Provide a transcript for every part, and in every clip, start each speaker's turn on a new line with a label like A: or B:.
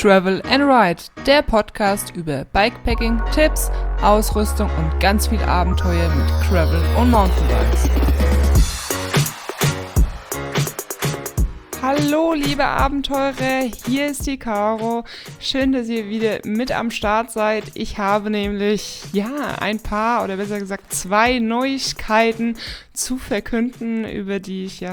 A: Travel and Ride, der Podcast über Bikepacking, Tipps, Ausrüstung und ganz viel Abenteuer mit Gravel und Mountainbikes. Hallo liebe Abenteurer, hier ist die Caro. Schön, dass ihr wieder mit am Start seid. Ich habe nämlich ein paar oder besser gesagt 2 Neuigkeiten zu verkünden, über die ich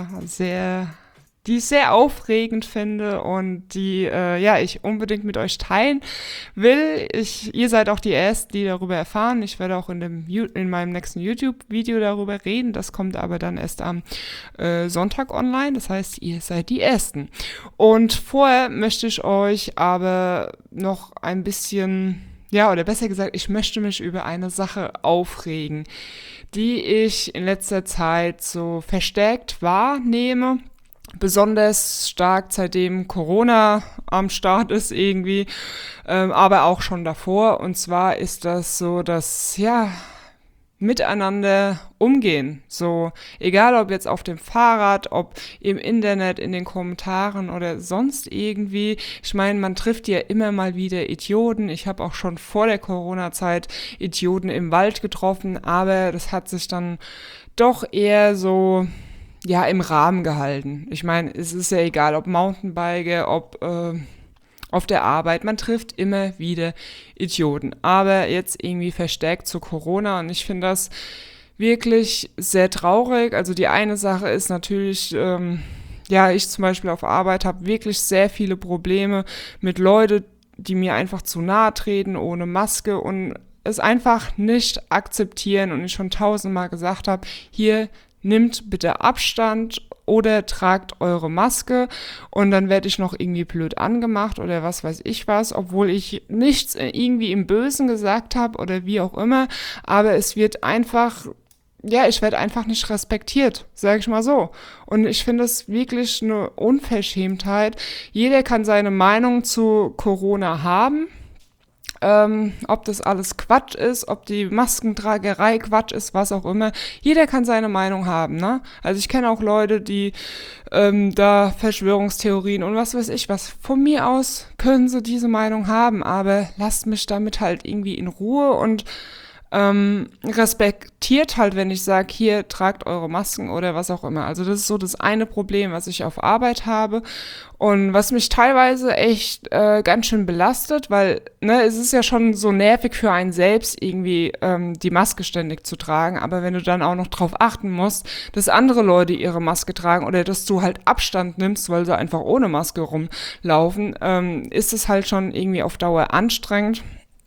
A: ich sehr aufregend finde und die ich unbedingt mit euch teilen will. Ihr seid auch die Ersten, die darüber erfahren. Ich werde auch in meinem nächsten YouTube-Video darüber reden. Das kommt aber dann erst am Sonntag online. Das heißt, ihr seid die Ersten. Und vorher möchte ich euch aber noch ein bisschen, oder besser gesagt, ich möchte mich über eine Sache aufregen, die ich in letzter Zeit so verstärkt wahrnehme. Besonders stark seitdem Corona am Start ist irgendwie, aber auch schon davor. Und zwar ist das so, dass miteinander umgehen. So, egal ob jetzt auf dem Fahrrad, ob im Internet, in den Kommentaren oder sonst irgendwie. Ich meine, man trifft ja immer mal wieder Idioten. Ich habe auch schon vor der Corona-Zeit Idioten im Wald getroffen, aber das hat sich dann doch eher so im Rahmen gehalten. Ich meine, es ist ja egal, ob Mountainbiker, ob auf der Arbeit, man trifft immer wieder Idioten. Aber jetzt irgendwie verstärkt zu Corona und ich finde das wirklich sehr traurig. Also die eine Sache ist natürlich, ich zum Beispiel auf Arbeit habe wirklich sehr viele Probleme mit Leuten, die mir einfach zu nahe treten ohne Maske und es einfach nicht akzeptieren und ich schon 1000-mal gesagt habe, hier nimmt bitte Abstand oder tragt eure Maske und dann werde ich noch irgendwie blöd angemacht oder was weiß ich was, obwohl ich nichts irgendwie im Bösen gesagt habe oder wie auch immer, aber es wird einfach, ich werde einfach nicht respektiert, sage ich mal so. Und ich finde es wirklich eine Unverschämtheit. Jeder kann seine Meinung zu Corona haben. Ob das alles Quatsch ist, ob die Maskentragerei Quatsch ist, was auch immer. Jeder kann seine Meinung haben, ne? Also ich kenne auch Leute, die da Verschwörungstheorien und was weiß ich was. Von mir aus können sie diese Meinung haben, aber lasst mich damit halt irgendwie in Ruhe und respektiert halt, wenn ich sage, hier, tragt eure Masken oder was auch immer. Also das ist so das eine Problem, was ich auf Arbeit habe und was mich teilweise echt ganz schön belastet, weil es ist ja schon so nervig für einen selbst, irgendwie die Maske ständig zu tragen, aber wenn du dann auch noch drauf achten musst, dass andere Leute ihre Maske tragen oder dass du halt Abstand nimmst, weil sie einfach ohne Maske rumlaufen, ist es halt schon irgendwie auf Dauer anstrengend.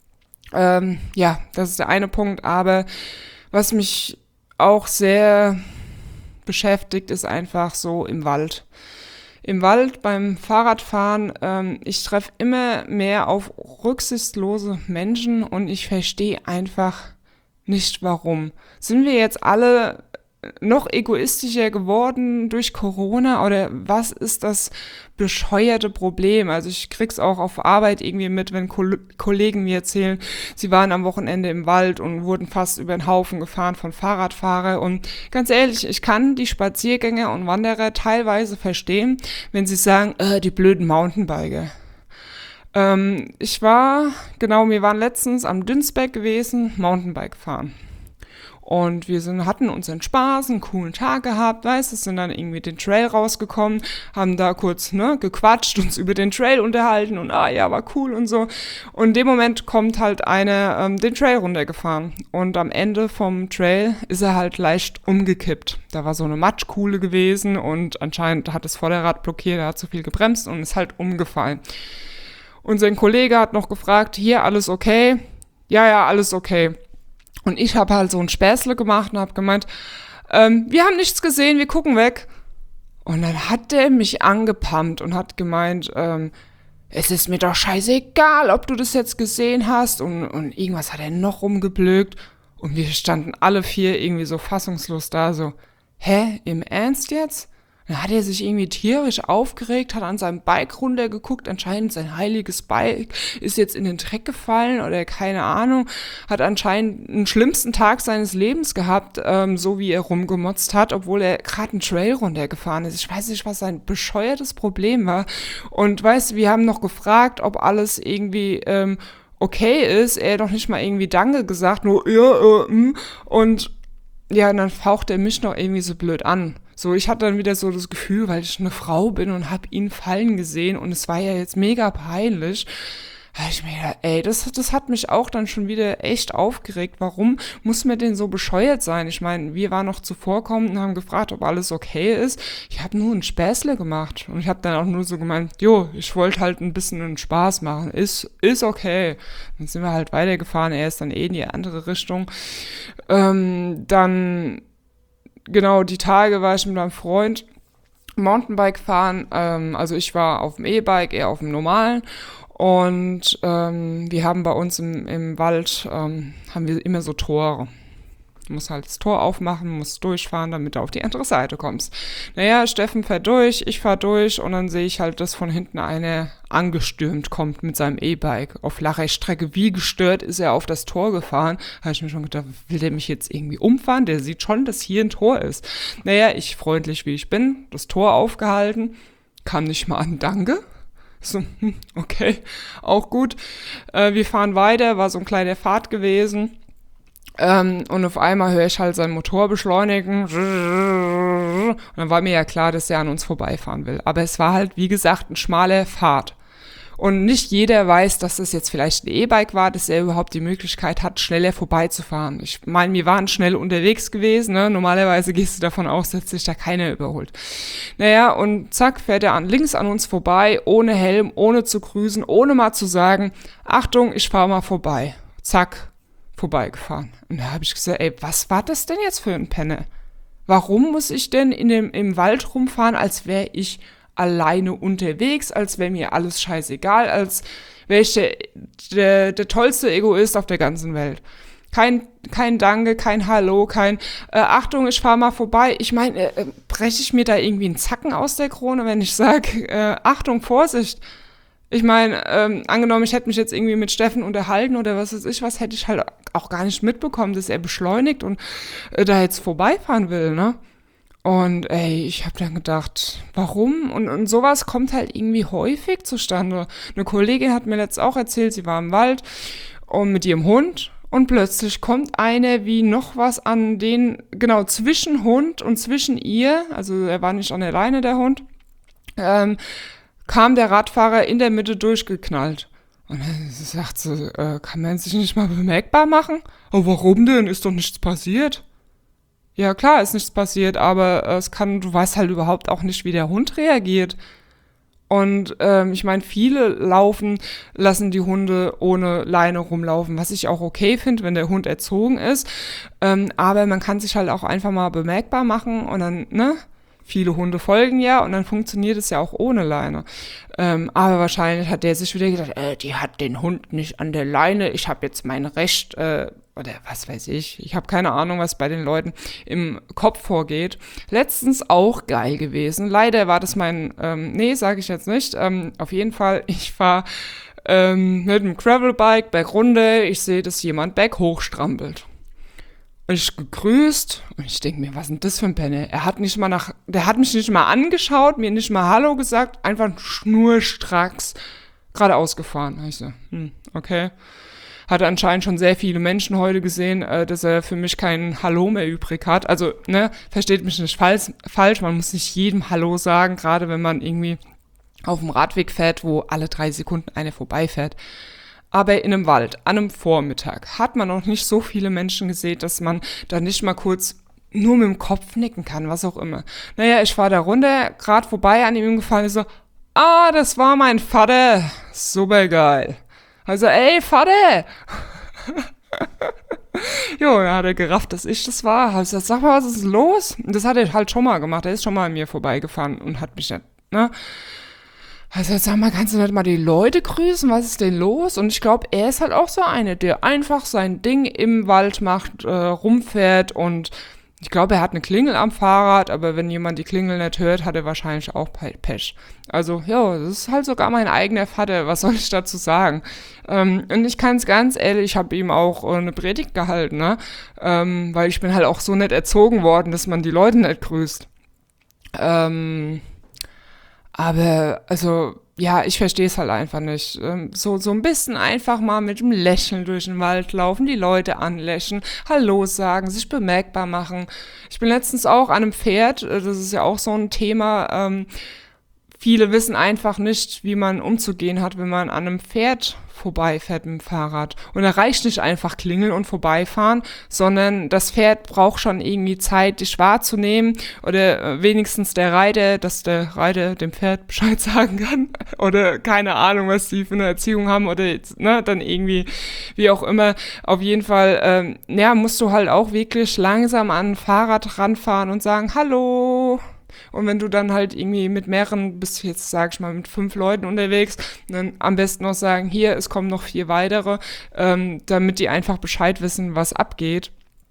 A: Das ist der eine Punkt, aber was mich auch sehr beschäftigt, ist einfach so im Wald. Im Wald beim Fahrradfahren, ich treffe immer mehr auf rücksichtslose Menschen und ich verstehe einfach nicht, warum. Sind wir jetzt alle noch egoistischer geworden durch Corona oder was ist das bescheuerte Problem? Also ich krieg's auch auf Arbeit irgendwie mit, wenn Kollegen mir erzählen, sie waren am Wochenende im Wald und wurden fast über den Haufen gefahren von Fahrradfahrern und ganz ehrlich, ich kann die Spaziergänger und Wanderer teilweise verstehen, wenn sie sagen, die blöden Mountainbiker. Wir waren letztens am Dünsberg gewesen, Mountainbike fahren. Und wir hatten unseren Spaß, einen coolen Tag gehabt, sind dann irgendwie den Trail rausgekommen, haben da kurz gequatscht, uns über den Trail unterhalten und war cool und so. Und in dem Moment kommt halt einer den Trail runtergefahren und am Ende vom Trail ist er halt leicht umgekippt. Da war so eine Matschkuhle gewesen und anscheinend hat das Vorderrad blockiert, er hat zu viel gebremst und ist halt umgefallen. Unser Kollege hat noch gefragt, hier, alles okay? Ja, alles okay. Und ich habe halt so ein Späßle gemacht und habe gemeint, wir haben nichts gesehen, wir gucken weg. Und dann hat der mich angepammt und hat gemeint, es ist mir doch scheißegal, ob du das jetzt gesehen hast. Und irgendwas hat er noch rumgeblökt. Und wir standen alle 4 irgendwie so fassungslos da, so, hä, im Ernst jetzt? Dann hat er sich irgendwie tierisch aufgeregt, hat an seinem Bike runtergeguckt, anscheinend sein heiliges Bike ist jetzt in den Dreck gefallen oder keine Ahnung, hat anscheinend den schlimmsten Tag seines Lebens gehabt, so wie er rumgemotzt hat, obwohl er gerade einen Trail runtergefahren ist. Ich weiß nicht, was sein bescheuertes Problem war. Und weißt du, wir haben noch gefragt, ob alles irgendwie okay ist. Er hat doch nicht mal irgendwie Danke gesagt, nur und ja, und dann faucht er mich noch irgendwie so blöd an. So, ich hatte dann wieder so das Gefühl, weil ich eine Frau bin und hab ihn fallen gesehen und es war ja jetzt mega peinlich. Da hab ich mir gedacht, ey, das hat mich auch dann schon wieder echt aufgeregt. Warum muss mir denn so bescheuert sein? Ich meine, wir waren noch zuvorkommend und haben gefragt, ob alles okay ist. Ich habe nur ein Späßle gemacht und ich habe dann auch nur so gemeint, jo, ich wollte halt ein bisschen einen Spaß machen. Ist okay. Dann sind wir halt weitergefahren. Er ist dann in die andere Richtung. Dann, genau, die Tage war ich mit meinem Freund Mountainbike fahren. Also ich war auf dem E-Bike, er auf dem normalen. Und wir haben bei uns im Wald, haben wir immer so Tore. Du musst halt das Tor aufmachen, musst durchfahren, damit du auf die andere Seite kommst. Naja, Steffen fährt durch, ich fahr durch und dann sehe ich halt, dass von hinten einer angestürmt kommt mit seinem E-Bike. Auf flacher Strecke, wie gestört ist er auf das Tor gefahren. Da habe ich mir schon gedacht, will der mich jetzt irgendwie umfahren? Der sieht schon, dass hier ein Tor ist. Naja, ich freundlich wie ich bin, das Tor aufgehalten, kam nicht mal an, danke. So, okay, auch gut. Wir fahren weiter, war so ein kleiner Pfad gewesen. Und auf einmal höre ich halt seinen Motor beschleunigen. Und dann war mir ja klar, dass er an uns vorbeifahren will. Aber es war halt, wie gesagt, ein schmaler Pfad. Und nicht jeder weiß, dass das jetzt vielleicht ein E-Bike war, dass er überhaupt die Möglichkeit hat, schneller vorbeizufahren. Ich meine, wir waren schnell unterwegs gewesen, ne? Normalerweise gehst du davon aus, dass sich da keiner überholt. Naja, und zack, fährt er links an uns vorbei, ohne Helm, ohne zu grüßen, ohne mal zu sagen, Achtung, ich fahre mal vorbei. Zack, vorbeigefahren. Und da habe ich gesagt, ey, was war das denn jetzt für ein Penner? Warum muss ich denn im Wald rumfahren, als wäre ich alleine unterwegs, als wäre mir alles scheißegal, als wäre ich der tollste Egoist auf der ganzen Welt. Kein Danke, kein Hallo, kein Achtung, ich fahr mal vorbei. Ich meine, breche ich mir da irgendwie einen Zacken aus der Krone, wenn ich sage, Achtung, Vorsicht. Ich meine, angenommen, ich hätte mich jetzt irgendwie mit Steffen unterhalten oder was weiß ich was, hätte ich halt auch gar nicht mitbekommen, dass er beschleunigt und da jetzt vorbeifahren will, ne? Und ey, ich habe dann gedacht, warum? Und sowas kommt halt irgendwie häufig zustande. Eine Kollegin hat mir letztens auch erzählt, sie war im Wald und mit ihrem Hund und plötzlich kommt eine wie noch was an den, genau, zwischen Hund und zwischen ihr, also er war nicht an der Leine, der Hund, kam der Radfahrer in der Mitte durchgeknallt. Und dann sagt sie, kann man sich nicht mal bemerkbar machen? Oh, warum denn? Ist doch nichts passiert. Ja, klar, ist nichts passiert, aber du weißt halt überhaupt auch nicht, wie der Hund reagiert. Und ich meine, viele lassen die Hunde ohne Leine rumlaufen, was ich auch okay finde, wenn der Hund erzogen ist. Aber man kann sich halt auch einfach mal bemerkbar machen und dann, ne? Viele Hunde folgen ja und dann funktioniert es ja auch ohne Leine. Aber wahrscheinlich hat der sich wieder gedacht, die hat den Hund nicht an der Leine, ich habe jetzt mein Recht, oder was weiß ich. Ich habe keine Ahnung, was bei den Leuten im Kopf vorgeht. Letztens auch geil gewesen. Leider war das nee, sage ich jetzt nicht. Auf jeden Fall, ich fahre mit dem Gravelbike bergunter. Ich sehe, dass jemand berghoch strampelt. Und ich gegrüßt und ich denke mir, was ist denn das für ein Penner? Der hat mich nicht mal angeschaut, mir nicht mal Hallo gesagt, einfach schnurstracks geradeaus gefahren. Da ich so, okay. Hatte anscheinend schon sehr viele Menschen heute gesehen, dass er für mich kein Hallo mehr übrig hat. Also, ne, versteht mich nicht falsch, man muss nicht jedem Hallo sagen, gerade wenn man irgendwie auf dem Radweg fährt, wo alle 3 Sekunden einer vorbeifährt. Aber in einem Wald, an einem Vormittag, hat man noch nicht so viele Menschen gesehen, dass man da nicht mal kurz nur mit dem Kopf nicken kann, was auch immer. Naja, ich fahre da runter, gerade vorbei an ihm gefallen, so, das war mein Vater, supergeil. Also, ey, Vater! Jo, dann hat er gerafft, dass ich das war. Hab ich gesagt, sag mal, was ist los? Und das hat er halt schon mal gemacht, er ist schon mal an mir vorbeigefahren und hat mich, ne? Also sag mal, kannst du nicht mal die Leute grüßen? Was ist denn los? Und ich glaube, er ist halt auch so eine, der einfach sein Ding im Wald macht, rumfährt und Ich glaube, er hat eine Klingel am Fahrrad, aber wenn jemand die Klingel nicht hört, hat er wahrscheinlich auch Pech. Also, ja, das ist halt sogar mein eigener Vater, was soll ich dazu sagen? Und ich kann es ganz ehrlich, ich habe ihm auch eine Predigt gehalten, ne? Weil ich bin halt auch so nett erzogen worden, dass man die Leute nicht grüßt. Ähm, aber, also, ja, ich verstehe es halt einfach nicht. So ein bisschen einfach mal mit dem Lächeln durch den Wald laufen, die Leute anlächeln, Hallo sagen, sich bemerkbar machen. Ich bin letztens auch an einem Pferd, das ist ja auch so ein Thema, viele wissen einfach nicht, wie man umzugehen hat, wenn man an einem Pferd vorbeifährt mit dem Fahrrad. Und da reicht nicht einfach klingeln und vorbeifahren, sondern das Pferd braucht schon irgendwie Zeit, dich wahrzunehmen oder wenigstens der Reiter, dass der Reiter dem Pferd Bescheid sagen kann oder keine Ahnung, was die für eine Erziehung haben oder ne, dann irgendwie, wie auch immer. Auf jeden Fall, ja, musst du halt auch wirklich langsam an ein Fahrrad ranfahren und sagen, Hallo. Und wenn du dann halt irgendwie mit mehreren, bis jetzt sag ich mal mit 5 Leuten unterwegs, dann am besten noch sagen, hier, es kommen noch 4 weitere, damit die einfach Bescheid wissen, was abgeht.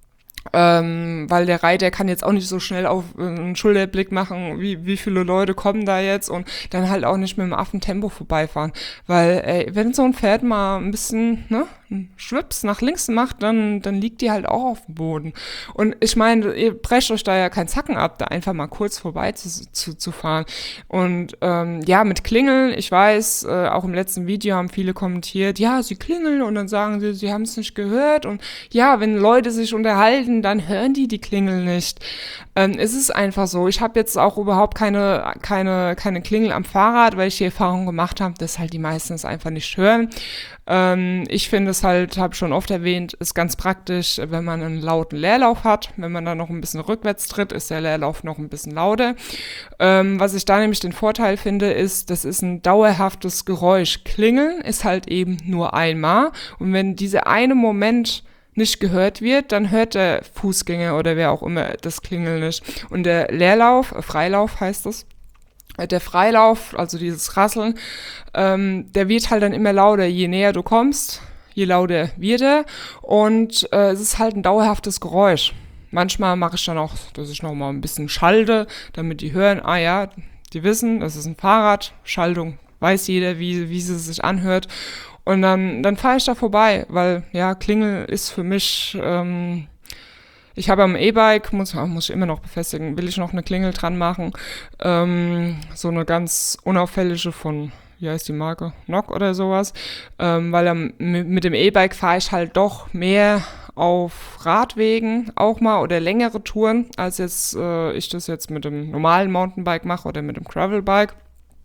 A: Weil der Reiter kann jetzt auch nicht so schnell auf einen Schulterblick machen, wie viele Leute kommen da jetzt und dann halt auch nicht mit dem Affentempo vorbeifahren. Weil, wenn so ein Pferd mal ein bisschen, ne, einen Schwips nach links macht, dann liegt die halt auch auf dem Boden. Und ich meine, ihr brecht euch da ja keinen Zacken ab, da einfach mal kurz vorbei zu fahren. Und ja, mit Klingeln, ich weiß, auch im letzten Video haben viele kommentiert, ja, sie klingeln und dann sagen sie haben es nicht gehört. Und ja, wenn Leute sich unterhalten, dann hören die Klingel nicht. Es ist einfach so. Ich habe jetzt auch überhaupt keine Klingel am Fahrrad, weil ich die Erfahrung gemacht habe, dass halt die meisten es einfach nicht hören. Ich finde es halt, habe schon oft erwähnt, ist ganz praktisch, wenn man einen lauten Leerlauf hat. Wenn man dann noch ein bisschen rückwärts tritt, ist der Leerlauf noch ein bisschen lauter. Was ich da nämlich den Vorteil finde, ist, das ist ein dauerhaftes Geräusch. Klingeln ist halt eben nur einmal. Und wenn dieser eine Moment nicht gehört wird, dann hört der Fußgänger oder wer auch immer das Klingeln nicht. Und der Leerlauf, Freilauf heißt es, der Freilauf, also dieses Rasseln, der wird halt dann immer lauter, je näher du kommst, je lauter wird er und es ist halt ein dauerhaftes Geräusch. Manchmal mache ich dann auch, dass ich noch mal ein bisschen schalte, damit die hören, ah ja, die wissen, das ist ein Fahrrad, Schaltung weiß jeder, wie sie sich anhört. Und dann fahre ich da vorbei, weil ja, Klingel ist für mich, ich habe am E-Bike, muss ich immer noch befestigen, will ich noch eine Klingel dran machen. So eine ganz unauffällige von, wie heißt die Marke? Nock oder sowas. Weil mit dem E-Bike fahre ich halt doch mehr auf Radwegen auch mal oder längere Touren, als jetzt ich das jetzt mit dem normalen Mountainbike mache oder mit dem Gravelbike.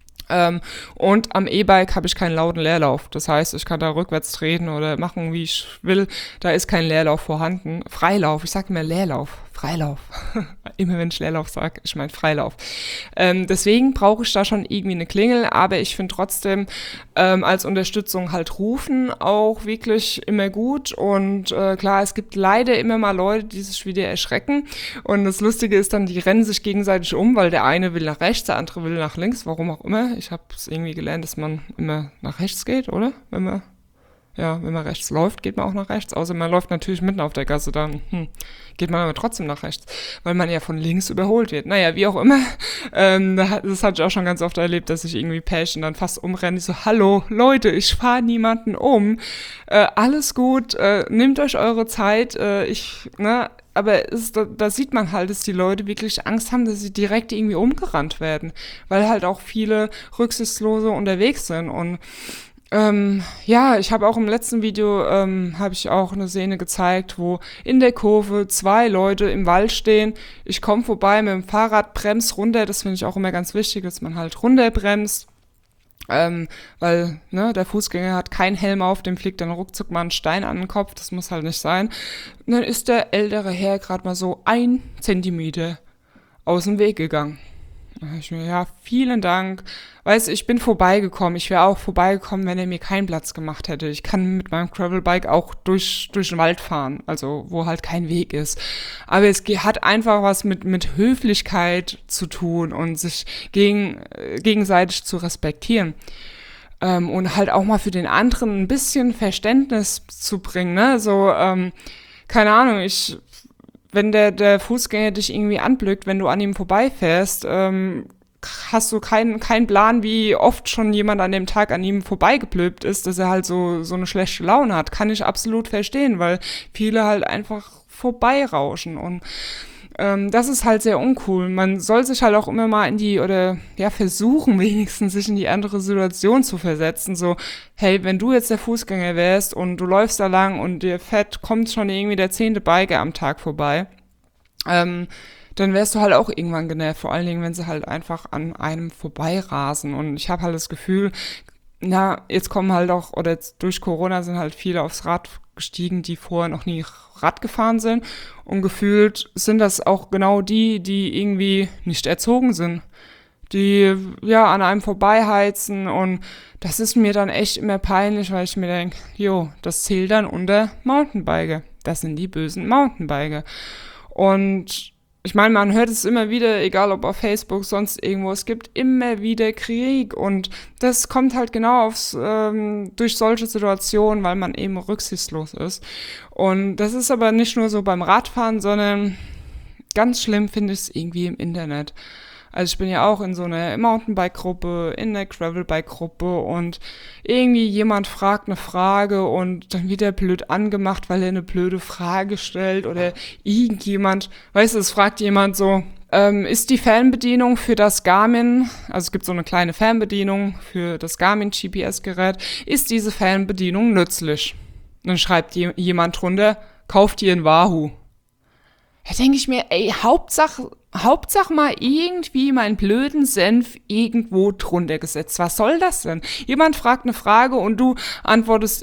A: Und am E-Bike habe ich keinen lauten Leerlauf. Das heißt, ich kann da rückwärts treten oder machen, wie ich will. Da ist kein Leerlauf vorhanden. Freilauf, ich sage immer Leerlauf. Freilauf. Immer wenn ich Leerlauf sage, ich meine Freilauf. Deswegen brauche ich da schon irgendwie eine Klingel, aber ich finde trotzdem als Unterstützung halt rufen auch wirklich immer gut. Und klar, es gibt leider immer mal Leute, die sich wieder erschrecken. Und das Lustige ist dann, die rennen sich gegenseitig um, weil der eine will nach rechts, der andere will nach links, warum auch immer. Ich habe es irgendwie gelernt, dass man immer nach rechts geht, oder? Wenn man rechts läuft, geht man auch nach rechts. Außer man läuft natürlich mitten auf der Gasse, dann geht man aber trotzdem nach rechts, weil man ja von links überholt wird. Naja, wie auch immer. Das hatte ich auch schon ganz oft erlebt, dass ich irgendwie Pärchen dann fast umrenne. Ich so, hallo, Leute, ich fahre niemanden um. Alles gut, nehmt euch eure Zeit. Aber da sieht man halt, dass die Leute wirklich Angst haben, dass sie direkt irgendwie umgerannt werden, weil halt auch viele Rücksichtslose unterwegs sind. Und ja, ich habe auch im letzten Video habe ich auch eine Szene gezeigt, wo in der Kurve 2 Leute im Wald stehen. Ich komme vorbei mit dem Fahrrad, bremse runter. Das finde ich auch immer ganz wichtig, dass man halt runterbremst. Weil der Fußgänger hat keinen Helm auf, dem fliegt dann ruckzuck mal ein Stein an den Kopf. Das muss halt nicht sein. Und dann ist der ältere Herr gerade mal so 1 Zentimeter aus dem Weg gegangen. Ich mir, ja, vielen Dank. Weißt du, ich bin vorbeigekommen. Ich wäre auch vorbeigekommen, wenn er mir keinen Platz gemacht hätte. Ich kann mit meinem Gravelbike auch durch den Wald fahren, also wo halt kein Weg ist. Aber es hat einfach was mit Höflichkeit zu tun und sich gegenseitig zu respektieren. Und halt auch mal für den anderen ein bisschen Verständnis zu bringen, ne? So, keine Ahnung, wenn der Fußgänger dich irgendwie anblickt, wenn du an ihm vorbeifährst, hast du keinen Plan, wie oft schon jemand an dem Tag an ihm vorbeigeblöbt ist, dass er halt so eine schlechte Laune hat. Kann ich absolut verstehen, weil viele halt einfach vorbeirauschen und das ist halt sehr uncool. Man soll sich halt auch immer mal versuchen wenigstens sich in die andere Situation zu versetzen. So, hey, wenn du jetzt der Fußgänger wärst und du läufst da lang und dir kommt schon irgendwie der 10. Biker am Tag vorbei, dann wärst du halt auch irgendwann genervt. Vor allen Dingen, wenn sie halt einfach an einem vorbeirasen. Und ich habe halt das Gefühl, jetzt kommen halt auch, oder jetzt durch Corona sind halt viele aufs Rad gestiegen, die vorher noch nie Rad gefahren sind. Und gefühlt sind das auch genau die irgendwie nicht erzogen sind. Die, an einem vorbeiheizen. Und das ist mir dann echt immer peinlich, weil ich mir denke, das zählt dann unter Mountainbiker. Das sind die bösen Mountainbiker. Und ich meine, man hört es immer wieder, egal ob auf Facebook, sonst irgendwo, es gibt immer wieder Krieg und das kommt halt genau durch solche Situationen, weil man eben rücksichtslos ist. Und das ist aber nicht nur so beim Radfahren, sondern ganz schlimm finde ich es irgendwie im Internet. Also ich bin ja auch in so einer Mountainbike-Gruppe, in einer Gravelbike-Gruppe und irgendwie jemand fragt eine Frage und dann wird er blöd angemacht, weil er eine blöde Frage stellt oder irgendjemand, es fragt jemand so, ist die Fernbedienung für das Garmin, also es gibt so eine kleine Fernbedienung für das Garmin GPS-Gerät, ist diese Fernbedienung nützlich? Und dann schreibt jemand drunter, kauft ihr ein Wahoo. Da denke ich mir, Hauptsache mal irgendwie meinen blöden Senf irgendwo drunter gesetzt. Was soll das denn? Jemand fragt eine Frage und du antwortest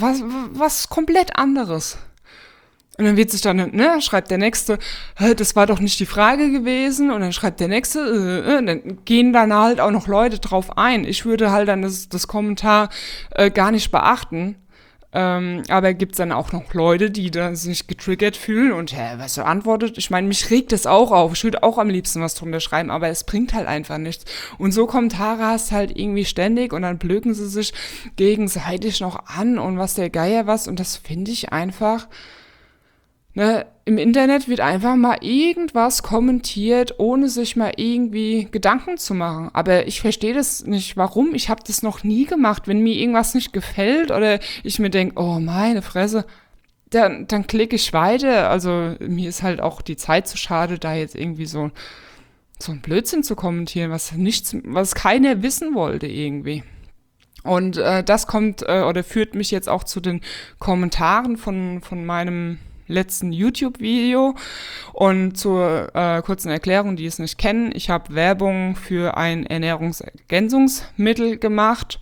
A: was komplett anderes. Und dann wird sich dann, schreibt der Nächste, das war doch nicht die Frage gewesen. Und dann schreibt der Nächste, dann gehen dann halt auch noch Leute drauf ein. Ich würde halt dann das Kommentar gar nicht beachten. Aber gibt's dann auch noch Leute, die da sich getriggert fühlen und was er antwortet? Ich meine, mich regt das auch auf. Ich würde auch am liebsten was drunter schreiben, aber es bringt halt einfach nichts. Und so Kommentare hast halt irgendwie ständig und dann blöken sie sich gegenseitig noch an und was der Geier was. Und das finde ich einfach, im Internet wird einfach mal irgendwas kommentiert, ohne sich mal irgendwie Gedanken zu machen. Aber ich verstehe das nicht, warum. Ich habe das noch nie gemacht. Wenn mir irgendwas nicht gefällt oder ich mir denke, oh meine Fresse, dann klicke ich weiter. Also mir ist halt auch die Zeit zu schade, da jetzt irgendwie so ein Blödsinn zu kommentieren, was keiner wissen wollte irgendwie. Und das führt mich jetzt auch zu den Kommentaren von meinem letzten YouTube-Video und zur kurzen Erklärung, die es nicht kennen. Ich habe Werbung für ein Ernährungsergänzungsmittel gemacht.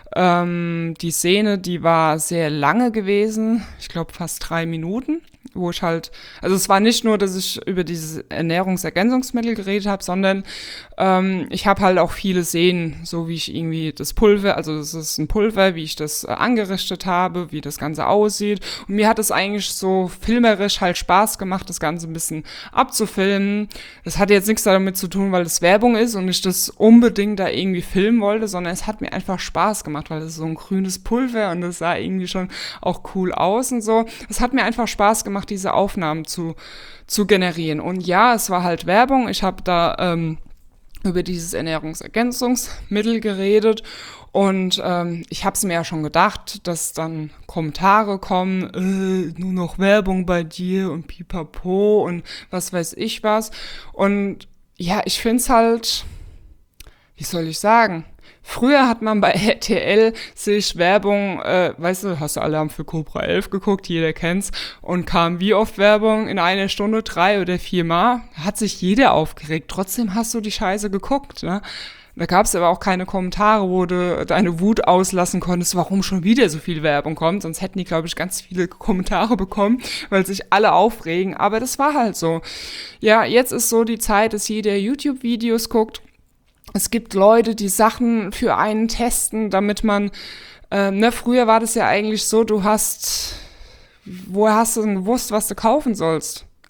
A: Die Szene, die war sehr lange gewesen, ich glaube fast 3 Minuten, wo ich halt, also es war nicht nur, dass ich über dieses Ernährungsergänzungsmittel geredet habe, sondern ich habe halt auch viele Szenen, so wie ich irgendwie das Pulver, also das ist ein Pulver, wie ich das angerichtet habe, wie das Ganze aussieht. Und mir hat es eigentlich so filmerisch halt Spaß gemacht, das Ganze ein bisschen abzufilmen. Das hat jetzt nichts damit zu tun, weil es Werbung ist und ich das unbedingt da irgendwie filmen wollte, sondern es hat mir einfach Spaß gemacht, weil es ist so ein grünes Pulver und das sah irgendwie schon auch cool aus und so. Es hat mir einfach Spaß gemacht, diese Aufnahmen zu generieren. Und ja, es war halt Werbung. Ich habe da über dieses Ernährungsergänzungsmittel geredet und ich habe es mir ja schon gedacht, dass dann Kommentare kommen, nur noch Werbung bei dir und pipapo und was weiß ich was. Und ja, ich finde es halt, wie soll ich sagen, früher hat man bei RTL sich Werbung, hast du Alarm für Cobra 11 geguckt, jeder kennt's, und kam wie oft Werbung in einer Stunde 3 oder 4 Mal, hat sich jeder aufgeregt, trotzdem hast du die Scheiße geguckt, ne? Da gab's aber auch keine Kommentare, wo du deine Wut auslassen konntest, warum schon wieder so viel Werbung kommt, sonst hätten die, glaube ich, ganz viele Kommentare bekommen, weil sich alle aufregen, aber das war halt so. Ja, jetzt ist so die Zeit, dass jeder YouTube-Videos guckt. Es gibt Leute, die Sachen für einen testen, damit man, früher war das ja eigentlich so, woher hast du denn gewusst, was du kaufen sollst?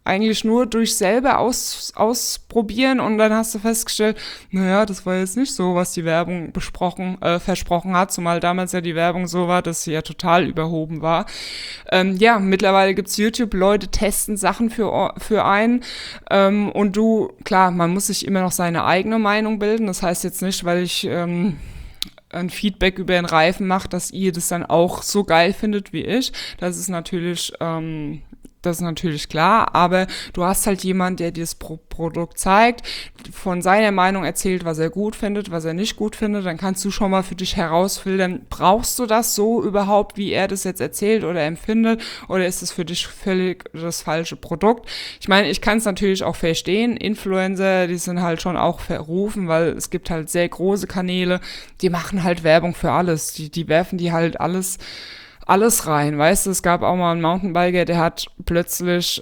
A: eigentlich nur durch selber ausprobieren und dann hast du festgestellt, naja, das war jetzt nicht so, was die Werbung versprochen hat, zumal damals ja die Werbung so war, dass sie ja total überhoben war. Ja, mittlerweile gibt's YouTube, Leute testen Sachen für einen und klar, man muss sich immer noch seine eigene Meinung bilden, das heißt jetzt nicht, weil ich ein Feedback über den Reifen macht, dass ihr das dann auch so geil findet wie ich. Das ist natürlich klar, aber du hast halt jemand, der dir das Produkt zeigt, von seiner Meinung erzählt, was er gut findet, was er nicht gut findet, dann kannst du schon mal für dich herausfiltern, brauchst du das so überhaupt, wie er das jetzt erzählt oder empfindet, oder ist es für dich völlig das falsche Produkt? Ich meine, ich kann es natürlich auch verstehen, Influencer, die sind halt schon auch verrufen, weil es gibt halt sehr große Kanäle, die machen halt Werbung für alles, die werfen die halt alles rein, weißt du, es gab auch mal einen Mountainbiker, der hat plötzlich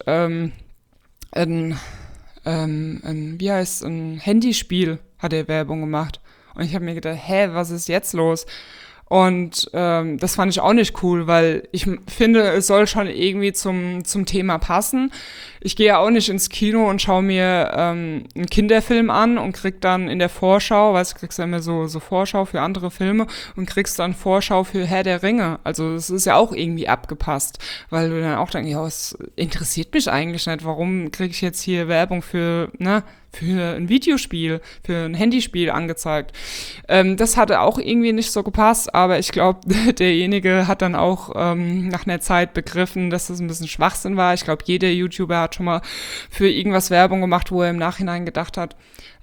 A: ein Handyspiel hat er Werbung gemacht und ich habe mir gedacht, was ist jetzt los? Und das fand ich auch nicht cool, weil ich finde, es soll schon irgendwie zum Thema passen. Ich gehe ja auch nicht ins Kino und schaue mir einen Kinderfilm an und krieg dann in der Vorschau, weißt du, kriegst ja immer so Vorschau für andere Filme und kriegst dann Vorschau für Herr der Ringe. Also es ist ja auch irgendwie abgepasst, weil du dann auch denkst, ja, es interessiert mich eigentlich nicht, warum krieg ich jetzt hier Werbung für ein Videospiel, für ein Handyspiel angezeigt. Das hatte auch irgendwie nicht so gepasst, aber ich glaube, derjenige hat dann auch nach einer Zeit begriffen, dass das ein bisschen Schwachsinn war. Ich glaube, jeder YouTuber hat schon mal für irgendwas Werbung gemacht, wo er im Nachhinein gedacht hat,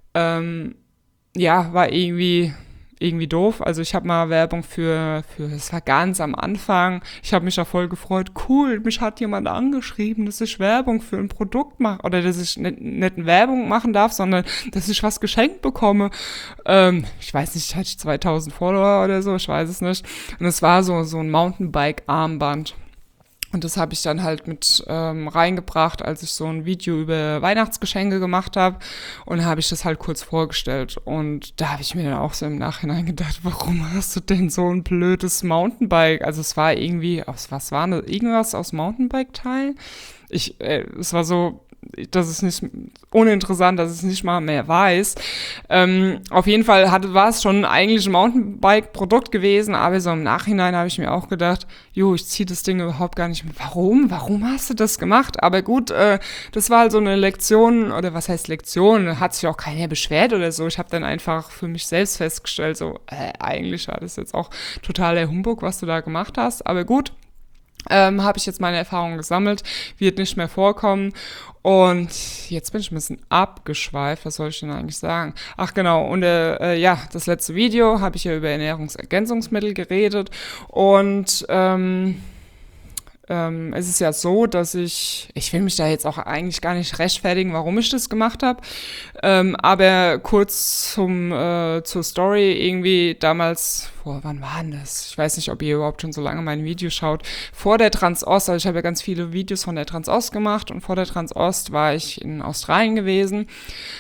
A: war irgendwie doof. Also ich habe mal Werbung das war ganz am Anfang. Ich habe mich da voll gefreut. Cool, mich hat jemand angeschrieben, dass ich Werbung für ein Produkt mache oder dass ich nicht Werbung machen darf, sondern dass ich was geschenkt bekomme. Ich weiß nicht, hatte ich 2000 Follower oder so, ich weiß es nicht. Und es war so ein Mountainbike-Armband. Und das habe ich dann halt mit reingebracht, als ich so ein Video über Weihnachtsgeschenke gemacht habe. Und habe ich das halt kurz vorgestellt. Und da habe ich mir dann auch so im Nachhinein gedacht, warum hast du denn so ein blödes Mountainbike? Also es war irgendwie, was war das? Irgendwas aus Mountainbike-Teilen? Es war so, das ist nicht uninteressant, dass ich es nicht mal mehr weiß. Auf jeden Fall war es schon eigentlich ein Mountainbike-Produkt gewesen, aber so im Nachhinein habe ich mir auch gedacht, ich ziehe das Ding überhaupt gar nicht mit. Warum? Warum hast du das gemacht? Aber gut, das war halt so eine Lektion, oder was heißt Lektion? Hat sich auch keiner beschwert oder so. Ich habe dann einfach für mich selbst festgestellt, eigentlich war das jetzt auch totaler Humbug, was du da gemacht hast. Aber gut, habe ich jetzt meine Erfahrungen gesammelt, wird nicht mehr vorkommen. Und jetzt bin ich ein bisschen abgeschweift, was soll ich denn eigentlich sagen? Ach genau, und das letzte Video habe ich ja über Ernährungsergänzungsmittel geredet und es ist ja so, dass ich will mich da jetzt auch eigentlich gar nicht rechtfertigen, warum ich das gemacht habe, aber kurz zur Story irgendwie damals, wann war denn das? Ich weiß nicht, ob ihr überhaupt schon so lange meine Videos schaut, vor der Transost, also ich habe ja ganz viele Videos von der Transost gemacht und vor der Transost war ich in Australien gewesen.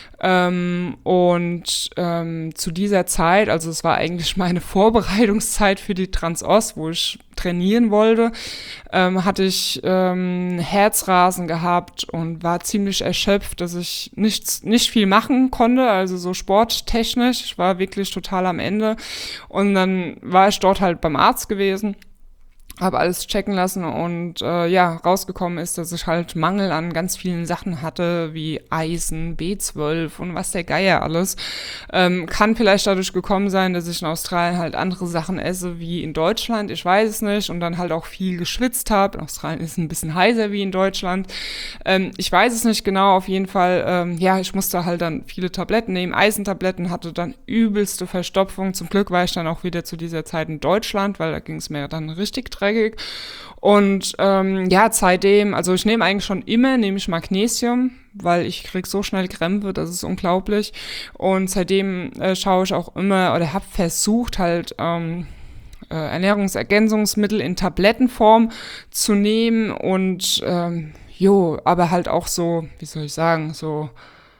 A: Zu dieser Zeit, also es war eigentlich meine Vorbereitungszeit für die Transost, wo ich trainieren wollte, hatte ich Herzrasen gehabt und war ziemlich erschöpft, dass ich nicht viel machen konnte, also so sporttechnisch. Ich war wirklich total am Ende. Und dann war ich dort halt beim Arzt gewesen, habe alles checken lassen und rausgekommen ist, dass ich halt Mangel an ganz vielen Sachen hatte, wie Eisen, B12 und was der Geier alles. Kann vielleicht dadurch gekommen sein, dass ich in Australien halt andere Sachen esse wie in Deutschland, ich weiß es nicht, und dann halt auch viel geschwitzt habe. In Australien ist es ein bisschen heißer wie in Deutschland. Ich weiß es nicht genau, auf jeden Fall, ich musste halt dann viele Tabletten nehmen, Eisentabletten, hatte dann übelste Verstopfung. Zum Glück war ich dann auch wieder zu dieser Zeit in Deutschland, weil da ging es mir dann richtig dreckig. Und seitdem, also ich nehme eigentlich schon immer, nehme ich Magnesium, weil ich krieg so schnell Krämpfe, das ist unglaublich. Und seitdem schaue ich auch immer oder habe versucht halt Ernährungsergänzungsmittel in Tablettenform zu nehmen und aber halt auch so, wie soll ich sagen, so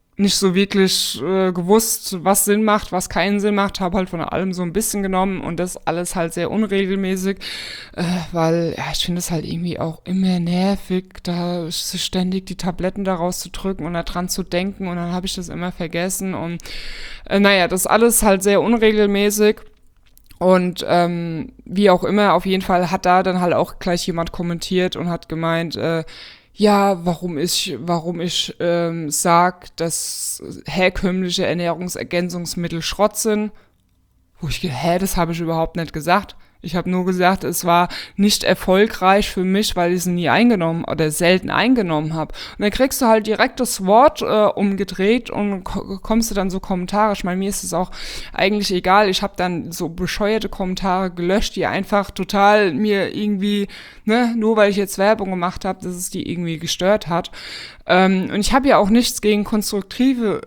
A: nicht so wirklich gewusst, was Sinn macht, was keinen Sinn macht, habe halt von allem so ein bisschen genommen und das alles halt sehr unregelmäßig, weil ja, ich finde es halt irgendwie auch immer nervig, da ständig die Tabletten daraus zu drücken und da dran zu denken und dann habe ich das immer vergessen und naja, das alles halt sehr unregelmäßig. Und wie auch immer, auf jeden Fall hat da dann halt auch gleich jemand kommentiert und hat gemeint, ja, warum ich sag, dass herkömmliche Ernährungsergänzungsmittel Schrott sind. Wo ich, das habe ich überhaupt nicht gesagt. Ich habe nur gesagt, es war nicht erfolgreich für mich, weil ich es nie eingenommen oder selten eingenommen habe. Und dann kriegst du halt direkt das Wort umgedreht und kommst du dann so Kommentare. Ich meine, mir ist es auch eigentlich egal. Ich habe dann so bescheuerte Kommentare gelöscht, die einfach total mir irgendwie, ne, nur weil ich jetzt Werbung gemacht habe, dass es die irgendwie gestört hat. Und ich habe ja auch nichts gegen konstruktive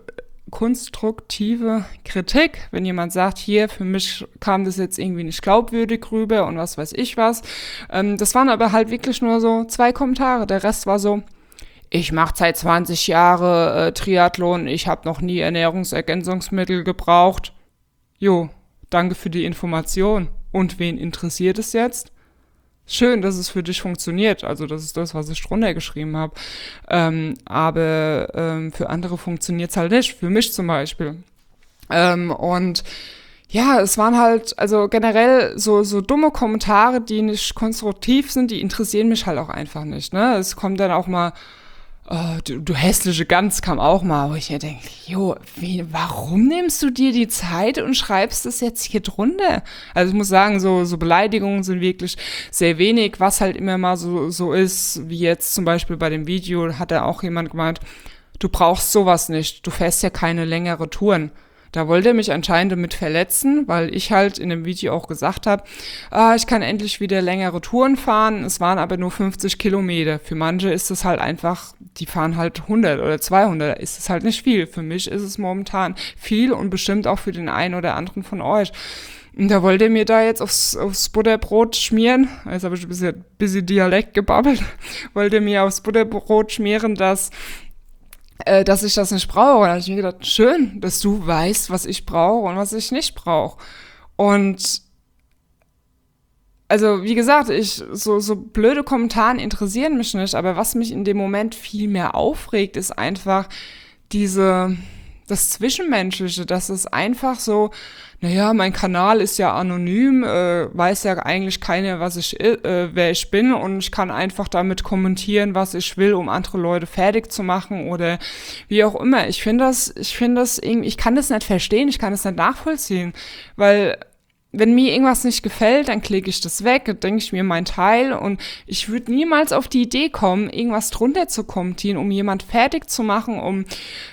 A: Kritik, wenn jemand sagt, hier, für mich kam das jetzt irgendwie nicht glaubwürdig rüber und was weiß ich was. Das waren aber halt wirklich nur so 2 Kommentare. Der Rest war so, ich mache seit 20 Jahren Triathlon, ich habe noch nie Ernährungsergänzungsmittel gebraucht. Jo, danke für die Information. Und wen interessiert es jetzt? Schön, dass es für dich funktioniert. Also das ist das, was ich drunter geschrieben habe. Aber für andere funktioniert es halt nicht. Für mich zum Beispiel. Und ja, es waren halt, also generell so dumme Kommentare, die nicht konstruktiv sind, die interessieren mich halt auch einfach nicht. Ne? Es kommt dann auch mal, du hässliche Gans kam auch mal, wo ich mir denke, warum nimmst du dir die Zeit und schreibst das jetzt hier drunter? Also ich muss sagen, so Beleidigungen sind wirklich sehr wenig, was halt immer mal so ist, wie jetzt zum Beispiel bei dem Video, hat da auch jemand gemeint, du brauchst sowas nicht, du fährst ja keine längere Touren. Da wollte er mich anscheinend damit verletzen, weil ich halt in dem Video auch gesagt habe, ich kann endlich wieder längere Touren fahren. Es waren aber nur 50 Kilometer. Für manche ist es halt einfach, die fahren halt 100 oder 200. Da ist es halt nicht viel. Für mich ist es momentan viel und bestimmt auch für den einen oder anderen von euch. Und da wollte er mir da jetzt aufs Butterbrot schmieren. Jetzt habe ich ein bisschen Dialekt gebabbelt. Wollte er mir aufs Butterbrot schmieren, dass ich das nicht brauche. Und da habe ich mir gedacht, schön, dass du weißt, was ich brauche und was ich nicht brauche. Und also, wie gesagt, so blöde Kommentare interessieren mich nicht, aber was mich in dem Moment viel mehr aufregt, ist einfach das Zwischenmenschliche, dass es einfach so, naja, mein Kanal ist ja anonym, weiß ja eigentlich keiner, wer ich bin und ich kann einfach damit kommentieren, was ich will, um andere Leute fertig zu machen oder wie auch immer. Ich finde das irgendwie, ich kann das nicht verstehen, ich kann das nicht nachvollziehen, weil wenn mir irgendwas nicht gefällt, dann klicke ich das weg, dann denke ich mir mein Teil und ich würde niemals auf die Idee kommen, irgendwas drunter zu kommentieren, um jemand fertig zu machen, um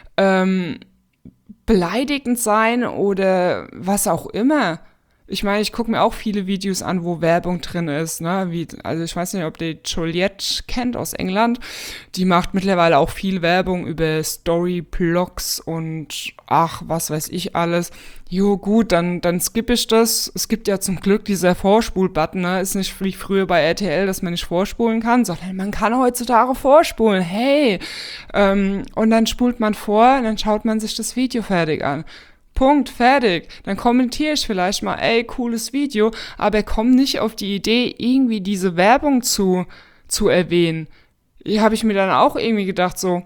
A: beleidigend sein oder was auch immer. Ich meine, ich gucke mir auch viele Videos an, wo Werbung drin ist, ne? Also ich weiß nicht, ob ihr Juliette kennt aus England. Die macht mittlerweile auch viel Werbung über Storyblogs und ach, was weiß ich alles. Jo, gut, dann skippe ich das. Es gibt ja zum Glück dieser Vorspul-Button, ne? Ist nicht wie früher bei RTL, dass man nicht vorspulen kann, sondern man kann heutzutage vorspulen. Hey! Und dann spult man vor und dann schaut man sich das Video fertig an. Punkt, fertig. Dann kommentiere ich vielleicht mal, ey, cooles Video, aber komm nicht auf die Idee, irgendwie diese Werbung zu erwähnen. Hier habe ich mir dann auch irgendwie gedacht, so,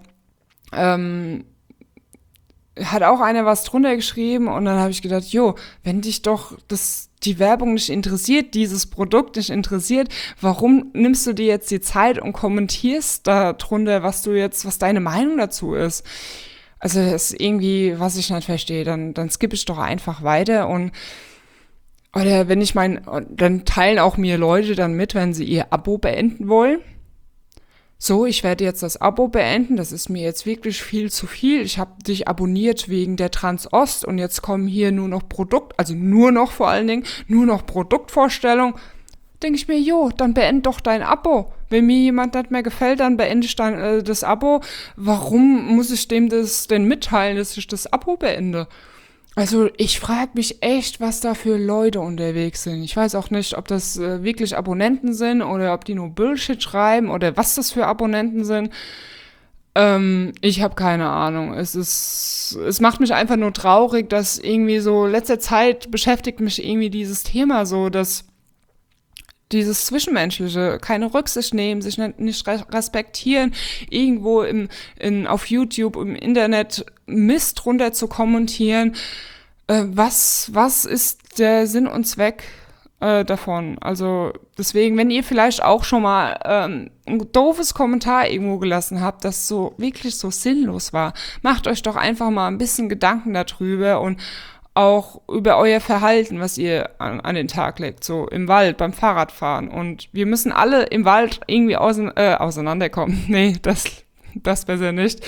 A: hat auch einer was drunter geschrieben und dann habe ich gedacht, wenn dich doch die Werbung nicht interessiert, dieses Produkt nicht interessiert, warum nimmst du dir jetzt die Zeit und kommentierst da drunter, was deine Meinung dazu ist? Also das ist irgendwie, was ich nicht verstehe, dann skippe ich doch einfach weiter oder dann teilen auch mir Leute dann mit, wenn sie ihr Abo beenden wollen. So, ich werde jetzt das Abo beenden, das ist mir jetzt wirklich viel zu viel. Ich habe dich abonniert wegen der Transost und jetzt kommen hier nur noch vor allen Dingen, nur noch Produktvorstellung. Denke ich mir, dann beende doch dein Abo. Wenn mir jemand nicht mehr gefällt, dann beende ich dann das Abo. Warum muss ich dem das denn mitteilen, dass ich das Abo beende? Also ich frage mich echt, was da für Leute unterwegs sind. Ich weiß auch nicht, ob das wirklich Abonnenten sind oder ob die nur Bullshit schreiben oder was das für Abonnenten sind. Ich habe keine Ahnung. Es macht mich einfach nur traurig, dass irgendwie so letzter Zeit beschäftigt mich irgendwie dieses Thema so, dass dieses Zwischenmenschliche, keine Rücksicht nehmen, sich nicht respektieren, irgendwo auf YouTube, im Internet Mist runter zu kommentieren. Was ist der Sinn und Zweck davon? Also deswegen, wenn ihr vielleicht auch schon mal ein doofes Kommentar irgendwo gelassen habt, das so wirklich so sinnlos war, macht euch doch einfach mal ein bisschen Gedanken darüber und auch über euer Verhalten, was ihr an den Tag legt, so im Wald, beim Fahrradfahren. Und wir müssen alle im Wald irgendwie auseinanderkommen. Nee, das besser nicht.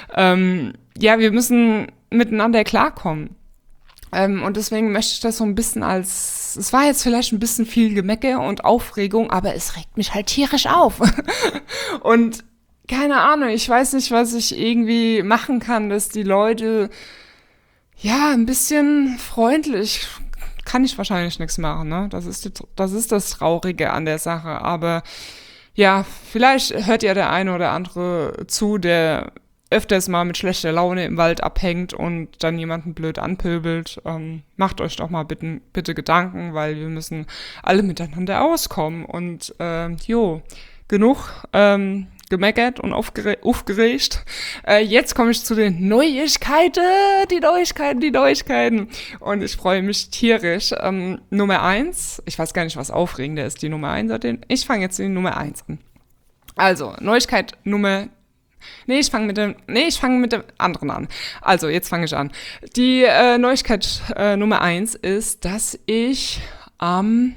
A: Ja, wir müssen miteinander klarkommen. Und deswegen möchte ich das so ein bisschen es war jetzt vielleicht ein bisschen viel Gemecker und Aufregung, aber es regt mich halt tierisch auf. Und keine Ahnung, ich weiß nicht, was ich irgendwie machen kann, dass die Leute ja, ein bisschen freundlich kann ich wahrscheinlich nichts machen, ne? Das ist das Traurige an der Sache. Aber ja, vielleicht hört ja der eine oder andere zu, der öfters mal mit schlechter Laune im Wald abhängt und dann jemanden blöd anpöbelt. Macht euch doch mal bitte Gedanken, weil wir müssen alle miteinander auskommen. Und genug gemeckert und aufgeregt. Jetzt komme ich zu den Neuigkeiten. Die Neuigkeiten. Und ich freue mich tierisch. Nummer 1. Ich weiß gar nicht, was aufregender ist, die Nummer 1 oder den. Ich fange jetzt die Nummer 1 an. Also, Neuigkeit Nummer. Ich fange mit dem anderen an. Also, jetzt fange ich an. Die Neuigkeit Nummer 1 ist, dass ich am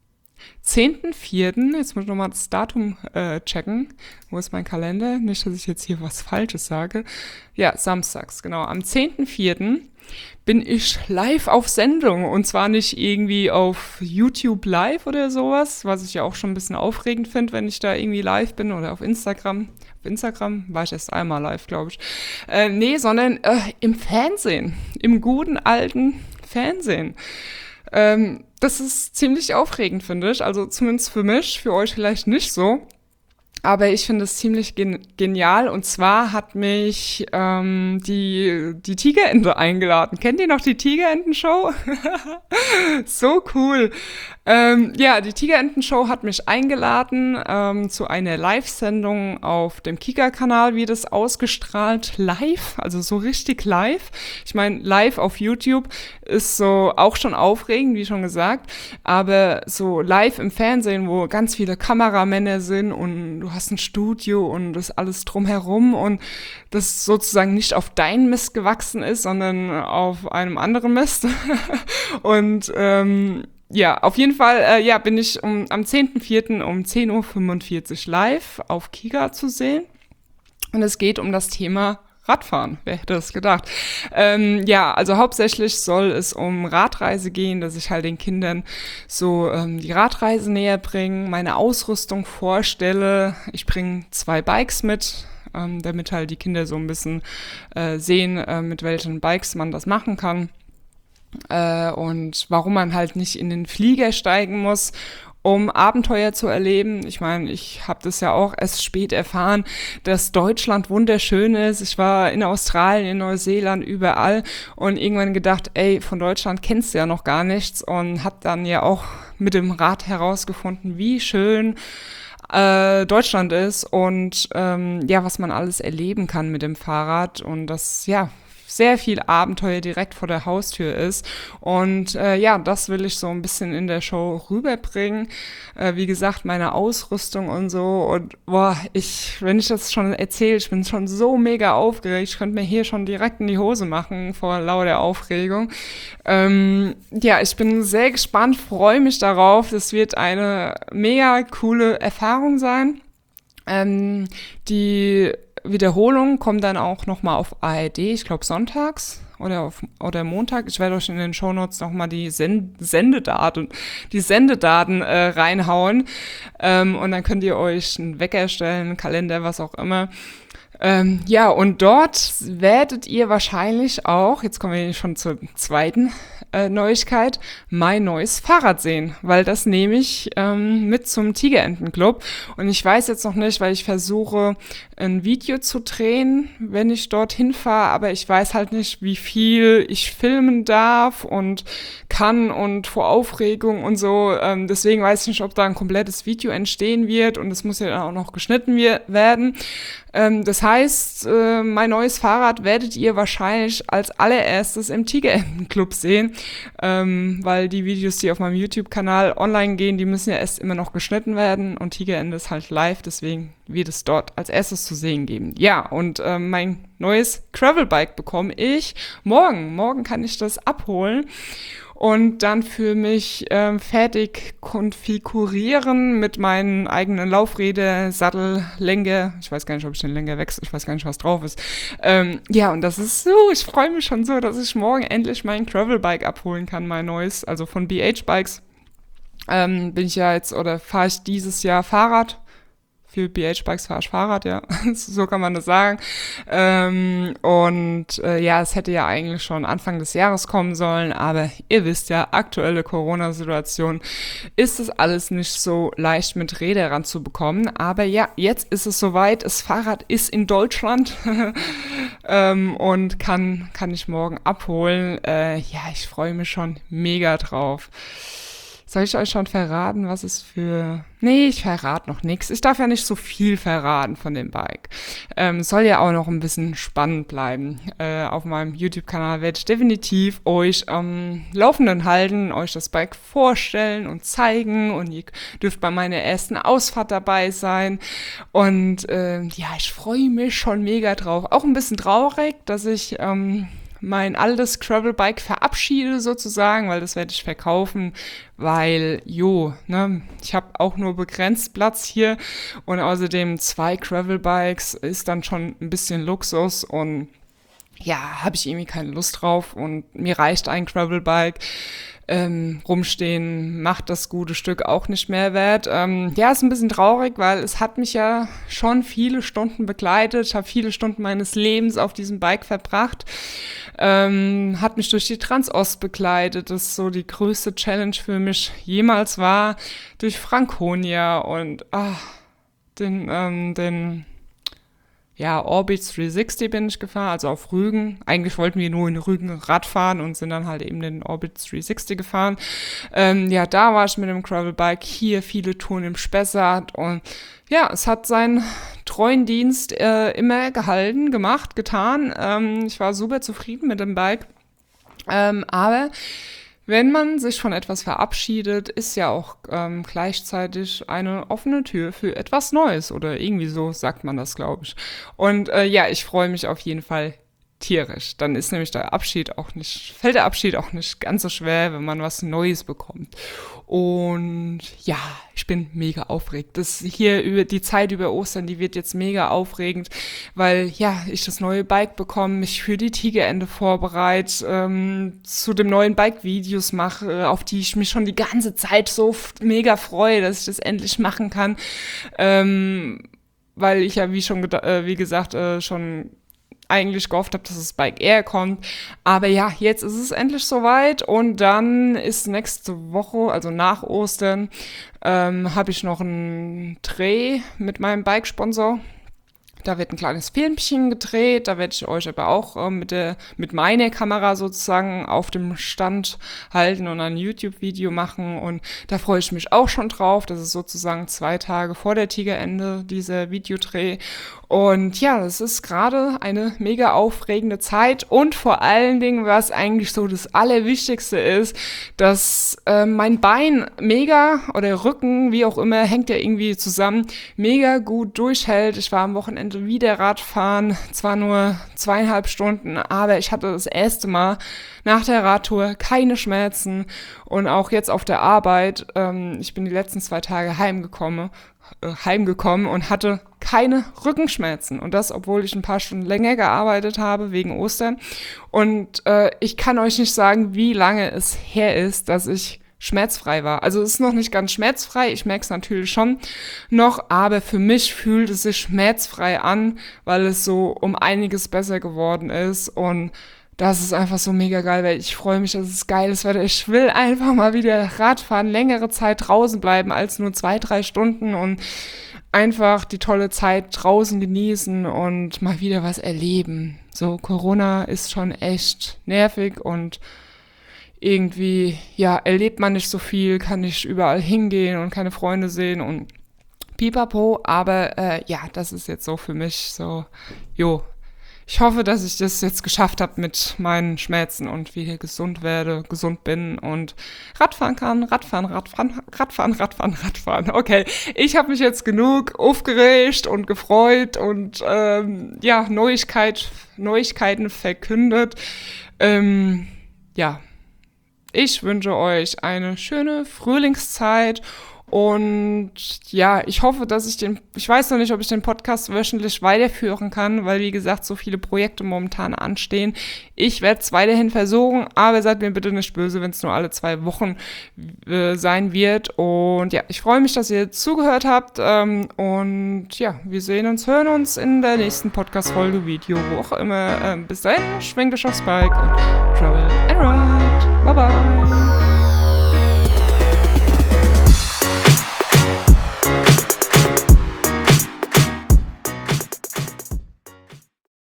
A: 10.04., jetzt muss ich nochmal das Datum checken. Wo ist mein Kalender? Nicht, dass ich jetzt hier was Falsches sage. Ja, samstags, genau. Am 10.04. bin ich live auf Sendung. Und zwar nicht irgendwie auf YouTube live oder sowas, was ich ja auch schon ein bisschen aufregend finde, wenn ich da irgendwie live bin, oder auf Instagram. Auf Instagram war ich erst einmal live, glaube ich. Sondern im Fernsehen. Im guten alten Fernsehen. Das ist ziemlich aufregend, finde ich. Also zumindest für mich, für euch vielleicht nicht so. Aber ich finde es ziemlich genial. Und zwar hat mich die Tigerente eingeladen. Kennt ihr noch die Tigerenten-Show? So cool. Die Tigerenten-Show hat mich eingeladen zu einer Live-Sendung auf dem Kika-Kanal, wird es ausgestrahlt live, also so richtig live. Ich meine, live auf YouTube ist so auch schon aufregend, wie schon gesagt, aber so live im Fernsehen, wo ganz viele Kameramänner sind und du hast ein Studio und das alles drumherum und das sozusagen nicht auf deinen Mist gewachsen ist, sondern auf einem anderen Mist. Und auf jeden Fall bin ich am 10.04. um 10.45 Uhr live auf Kika zu sehen. Und es geht um das Thema Radfahren. Wer hätte das gedacht? Also hauptsächlich soll es um Radreise gehen, dass ich halt den Kindern so die Radreise näher bringe, meine Ausrüstung vorstelle. Ich bringe 2 Bikes mit, damit halt die Kinder so ein bisschen sehen, mit welchen Bikes man das machen kann. Und warum man halt nicht in den Flieger steigen muss, um Abenteuer zu erleben. Ich meine, ich habe das ja auch erst spät erfahren, dass Deutschland wunderschön ist. Ich war in Australien, in Neuseeland, überall und irgendwann gedacht, von Deutschland kennst du ja noch gar nichts und hab dann ja auch mit dem Rad herausgefunden, wie schön Deutschland ist und was man alles erleben kann mit dem Fahrrad und das, sehr viel Abenteuer direkt vor der Haustür ist. Und das will ich so ein bisschen in der Show rüberbringen. Wie gesagt, meine Ausrüstung und so. Und wenn ich das schon erzähle, ich bin schon so mega aufgeregt. Ich könnte mir hier schon direkt in die Hose machen vor lauter Aufregung. Ich bin sehr gespannt, freue mich darauf. Das wird eine mega coole Erfahrung sein. Die Wiederholung kommt dann auch nochmal auf ARD, ich glaube sonntags oder Montag. Ich werde euch in den Shownotes nochmal die Sendedaten reinhauen. Und dann könnt ihr euch einen Wecker stellen, einen Kalender, was auch immer. Ja, und dort werdet ihr wahrscheinlich auch, jetzt kommen wir schon zur zweiten Neuigkeit, mein neues Fahrrad sehen, weil das nehme ich mit zum Tigerentenclub. Und ich weiß jetzt noch nicht, weil ich versuche, ein Video zu drehen, wenn ich dorthin fahre, aber ich weiß halt nicht, wie viel ich filmen darf und kann und vor Aufregung und so. Deswegen weiß ich nicht, ob da ein komplettes Video entstehen wird und es muss ja dann auch noch geschnitten werden. Das heißt, mein neues Fahrrad werdet ihr wahrscheinlich als allererstes im Tigerentenclub sehen, weil die Videos, die auf meinem YouTube-Kanal online gehen, die müssen ja erst immer noch geschnitten werden und Tigerente ist halt live, deswegen wird es dort als erstes zu sehen geben. Ja, und mein neues Gravelbike bekomme ich morgen. Morgen kann ich das abholen und dann für mich fertig konfigurieren mit meinen eigenen Laufräder, Sattel, Lenker. Ich weiß gar nicht, ob ich den Lenker wechsle. Ich weiß gar nicht, was drauf ist. Ja, und das ist so, ich freue mich schon so, dass ich morgen endlich mein Gravelbike abholen kann, mein neues, also von BH Bikes. Bin ich ja jetzt, oder fahre ich dieses Jahr Fahrrad. Für BH-Bikes fahre ich Fahrrad, ja, so kann man das sagen. Ja, es hätte ja eigentlich schon Anfang des Jahres kommen sollen, aber ihr wisst ja, aktuelle Corona-Situation ist es alles nicht so leicht mit Rädern ranzubekommen. Aber ja, jetzt ist es soweit, das Fahrrad ist in Deutschland und kann ich morgen abholen. Ja, ich freue mich schon mega drauf. Soll ich euch schon verraten, was es für... Nee, ich verrate noch nichts. Ich darf ja nicht so viel verraten von dem Bike. Soll ja auch noch ein bisschen spannend bleiben. Auf meinem YouTube-Kanal werde ich definitiv euch am Laufenden halten, euch das Bike vorstellen und zeigen. Und ihr dürft bei meiner ersten Ausfahrt dabei sein. Und ja, ich freue mich schon mega drauf. Auch ein bisschen traurig, dass ich... mein altes Gravelbike verabschiede sozusagen, weil das werde ich verkaufen, weil, ich habe auch nur begrenzt Platz hier und außerdem 2 Gravelbikes ist dann schon ein bisschen Luxus und ja, habe ich irgendwie keine Lust drauf und mir reicht ein Gravelbike. Rumstehen macht das gute Stück auch nicht mehr wert. Ja, ist ein bisschen traurig, weil es hat mich ja schon viele Stunden begleitet. Ich habe viele Stunden meines Lebens auf diesem Bike verbracht. Hat mich durch die Transost begleitet. Das ist so die größte Challenge für mich jemals war. Durch Franconia und den Orbit 360 bin ich gefahren, also auf Rügen. Eigentlich wollten wir nur in Rügen Rad fahren und sind dann halt eben den Orbit 360 gefahren. Da war ich mit dem Gravelbike, hier viele Touren im Spessart und ja, es hat seinen treuen Dienst immer getan. Ich war super zufrieden mit dem Bike. Aber wenn man sich von etwas verabschiedet, ist ja auch gleichzeitig eine offene Tür für etwas Neues oder irgendwie so sagt man das, glaube ich. Und ich freue mich auf jeden Fall tierisch. Dann ist nämlich fällt der Abschied auch nicht ganz so schwer, wenn man was Neues bekommt. Und ja, ich bin mega aufgeregt. Das hier über die Zeit über Ostern, die wird jetzt mega aufregend, weil ja, ich das neue Bike bekomme, mich für die Tigerente vorbereite, zu dem neuen Bike Videos mache, auf die ich mich schon die ganze Zeit so mega freue, dass ich das endlich machen kann. Weil ich ja, wie gesagt, schon eigentlich gehofft habe, dass das Bike eher kommt. Aber ja, jetzt ist es endlich soweit und dann ist nächste Woche, also nach Ostern, habe ich noch einen Dreh mit meinem Bike-Sponsor. Da wird ein kleines Filmchen gedreht, da werde ich euch aber auch mit meiner Kamera sozusagen auf dem Stand halten und ein YouTube-Video machen und da freue ich mich auch schon drauf. Das ist sozusagen 2 Tage vor der Tigerente, dieser Videodreh. Und ja, das ist gerade eine mega aufregende Zeit und vor allen Dingen, was eigentlich so das Allerwichtigste ist, dass mein Bein oder Rücken, wie auch immer, hängt ja irgendwie zusammen, mega gut durchhält. Ich war am Wochenende wieder Radfahren, zwar nur 2,5 Stunden, aber ich hatte das erste Mal nach der Radtour keine Schmerzen und auch jetzt auf der Arbeit, ich bin die letzten 2 Tage heimgekommen und hatte keine Rückenschmerzen. Und das, obwohl ich ein paar Stunden länger gearbeitet habe wegen Ostern. Und ich kann euch nicht sagen, wie lange es her ist, dass ich schmerzfrei war. Also es ist noch nicht ganz schmerzfrei, ich merke es natürlich schon noch, aber für mich fühlt es sich schmerzfrei an, weil es so um einiges besser geworden ist und das ist einfach so mega geil, weil ich freue mich, dass es geiles Wetter. Ich will einfach mal wieder Radfahren, längere Zeit draußen bleiben als nur 2, 3 Stunden und einfach die tolle Zeit draußen genießen und mal wieder was erleben. So, Corona ist schon echt nervig und irgendwie, ja, erlebt man nicht so viel, kann nicht überall hingehen und keine Freunde sehen und pipapo, aber ja, das ist jetzt so für mich so, jo. Ich hoffe, dass ich das jetzt geschafft habe mit meinen Schmerzen und wieder gesund werde, gesund bin und Radfahren kann. Radfahren. Okay, ich habe mich jetzt genug aufgeregt und gefreut und ja, Neuigkeiten verkündet. Ja, ich wünsche euch eine schöne Frühlingszeit und ja, ich hoffe, dass ich weiß noch nicht, ob ich den Podcast wöchentlich weiterführen kann, weil wie gesagt, so viele Projekte momentan anstehen. Ich werde es weiterhin versuchen, aber seid mir bitte nicht böse, wenn es nur alle 2 Wochen sein wird. Und ja, ich freue mich, dass ihr zugehört habt und ja, wir hören uns in der nächsten Podcast-Folge, Video, wo auch immer. Bis dahin, schwingt euch aufs Bike und travel and ride. Bye bye.